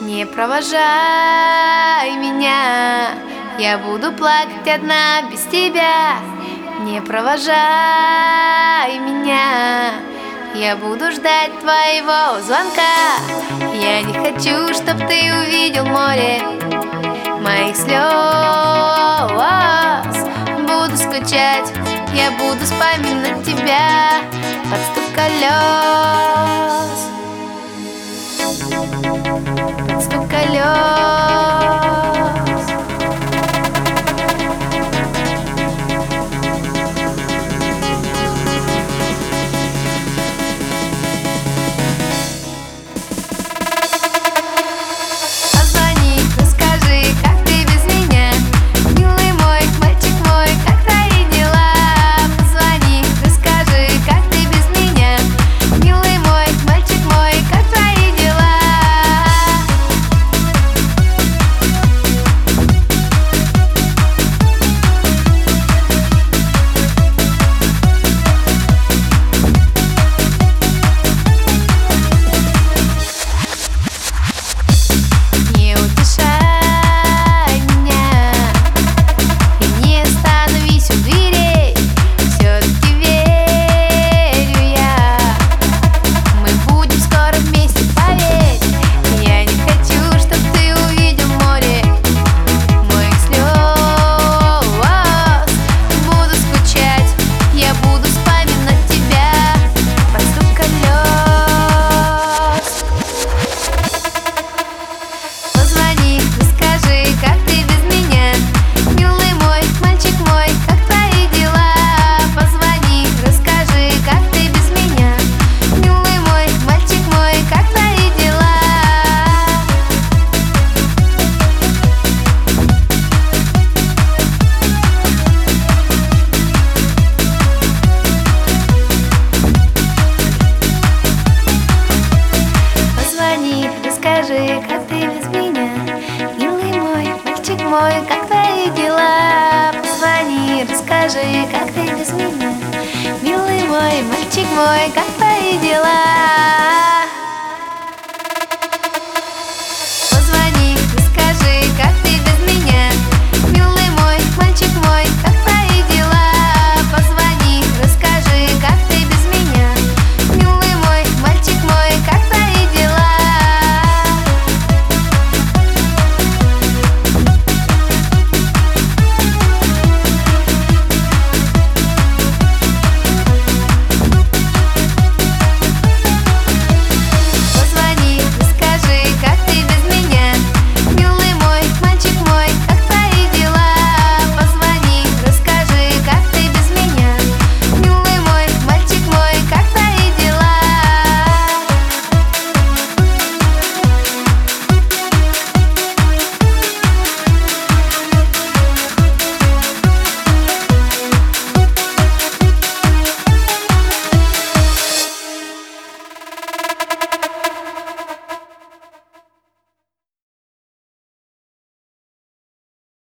Не провожай меня, я буду плакать одна без тебя. Не провожай меня, я буду ждать твоего звонка. Я не хочу, чтоб ты увидел море моих слез. Буду скучать, я буду вспоминать тебя под стук колес. Под стук колес. Расскажи, как ты без меня, милый мой, мальчик мой, как твои дела? Позвони, расскажи, как ты без меня, милый мой, мальчик мой, как твои дела?